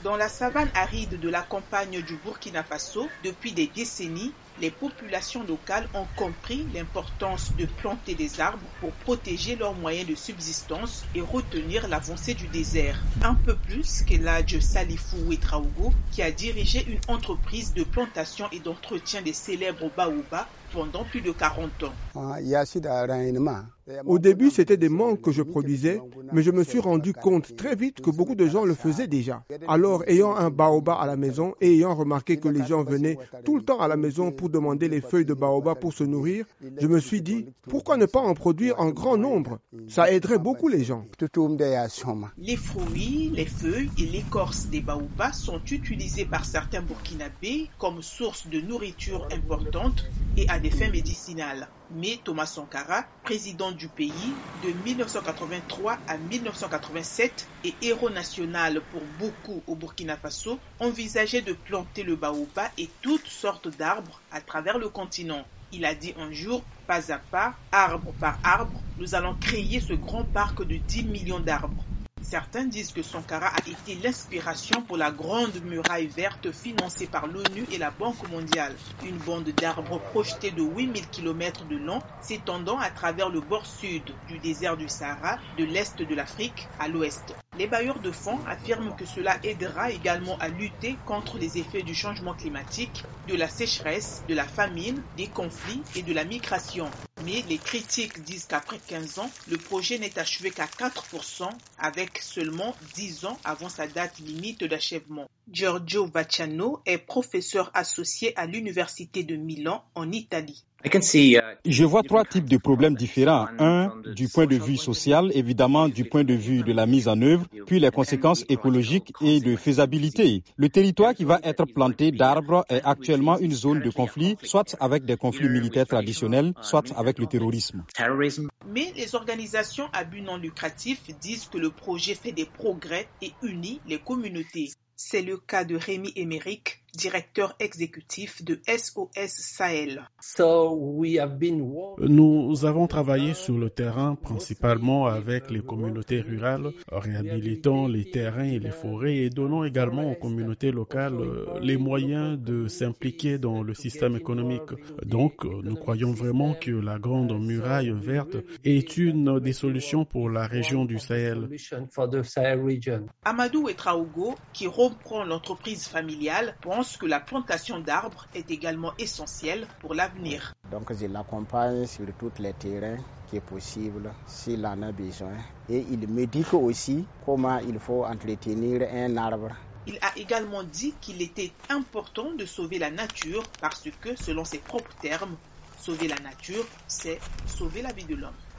Dans la savane aride de la campagne du Burkina Faso, depuis des décennies, les populations locales ont compris l'importance de planter des arbres pour protéger leurs moyens de subsistance et retenir l'avancée du désert. Un peu plus qu'Eladj Salifou Ouetraogo, qui a dirigé une entreprise de plantation et d'entretien des célèbres baobabs pendant plus de 40 ans. Au début, c'était des mangues que je produisais, mais je me suis rendu compte très vite que beaucoup de gens le faisaient déjà. Alors, ayant un baobab à la maison et ayant remarqué que les gens venaient tout le temps à la maison pour demander les feuilles de baobab pour se nourrir, je me suis dit, pourquoi ne pas en produire en grand nombre? Ça aiderait beaucoup les gens. Les fruits, les feuilles et l'écorce des baobabs sont utilisés par certains Burkinabés comme source de nourriture importante et à des fins médicinales. Mais Thomas Sankara, président du pays de 1983 à 1987 et héros national pour beaucoup au Burkina Faso, envisageait de planter le baobab et toutes sortes d'arbres à travers le continent. Il a dit un jour, pas à pas, arbre par arbre, nous allons créer ce grand parc de 10 millions d'arbres. Certains disent que Sankara a été l'inspiration pour la Grande Muraille Verte financée par l'ONU et la Banque mondiale. Une bande d'arbres projetée de 8000 km de long, s'étendant à travers le bord sud du désert du Sahara, de l'est de l'Afrique à l'ouest. Les bailleurs de fonds affirment que cela aidera également à lutter contre les effets du changement climatique, de la sécheresse, de la famine, des conflits et de la migration. Mais les critiques disent qu'après 15 ans, le projet n'est achevé qu'à 4%, avec seulement 10 ans avant sa date limite d'achèvement. Giorgio Vacciano est professeur associé à l'Université de Milan en Italie. Je vois trois types de problèmes différents. Un, du point de vue social, évidemment du point de vue de la mise en œuvre, puis les conséquences écologiques et de faisabilité. Le territoire qui va être planté d'arbres est actuellement une zone de conflit, soit avec des conflits militaires traditionnels, soit avec le terrorisme. Mais les organisations à but non lucratif disent que le projet fait des progrès et unit les communautés. C'est le cas de Rémi Emerick, directeur exécutif de SOS Sahel. Nous avons travaillé sur le terrain principalement avec les communautés rurales, réhabilitant les terrains et les forêts et donnant également aux communautés locales les moyens de s'impliquer dans le système économique. Donc, nous croyons vraiment que la Grande Muraille Verte est une des solutions pour la région du Sahel. Amadou Ouetraogo, qui reprend l'entreprise familiale, pense que la plantation d'arbres est également essentielle pour l'avenir. Donc je l'accompagne sur tous les terrains qui est possible s'il en a besoin. Et il me dit aussi comment il faut entretenir un arbre. Il a également dit qu'il était important de sauver la nature parce que, selon ses propres termes, sauver la nature, c'est sauver la vie de l'homme.